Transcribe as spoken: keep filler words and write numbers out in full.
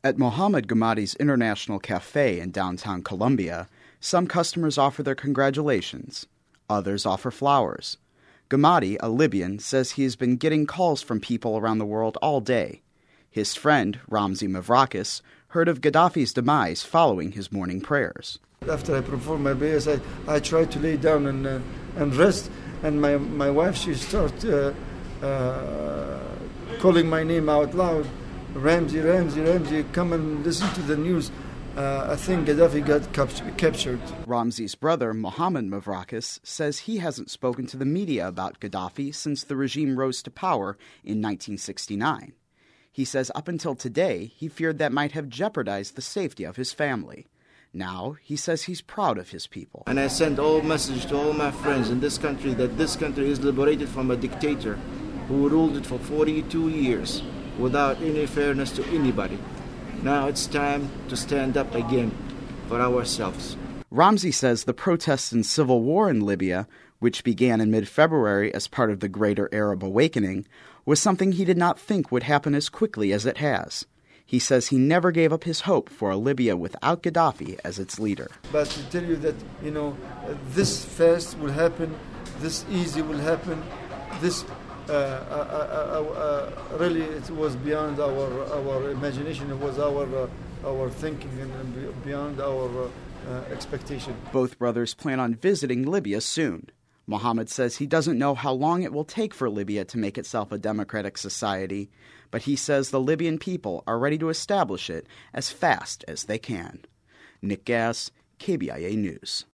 At Mohamed Gamadi's International Cafe in downtown Columbia, some customers offer their congratulations. Others offer flowers. Gamadi, a Libyan, says he has been getting calls from people around the world all day. His friend, Ramzi Mavrakis, heard of Gaddafi's demise following his morning prayers. After I perform my prayers, I, I try to lay down and, uh, and rest, and my, my wife, she starts uh, uh, calling my name out loud. Ramzi, Ramzi, Ramzi, come and listen to the news. Uh, I think Gaddafi got cap- captured. Ramzi's brother, Mohamed Mavrakis, says he hasn't spoken to the media about Gaddafi since the regime rose to power in nineteen sixty-nine. He says up until today, he feared that might have jeopardized the safety of his family. Now, he says he's proud of his people. And I send all message to all my friends in this country that this country is liberated from a dictator who ruled it for forty-two years without any fairness to anybody. Now it's time to stand up again for ourselves. Ramzi says the protests and civil war in Libya, which began in mid-February as part of the Greater Arab Awakening, was something he did not think would happen as quickly as it has. He says he never gave up his hope for a Libya without Gaddafi as its leader. But to tell you that, you know, this fast will happen, this easy will happen, this uh, uh, uh, uh, really it was beyond our our imagination. It was our uh, our thinking and beyond our uh, uh, expectation. Both brothers plan on visiting Libya soon. Mohammed says he doesn't know how long it will take for Libya to make itself a democratic society, but he says the Libyan people are ready to establish it as fast as they can. Nick Gass, K B I A News.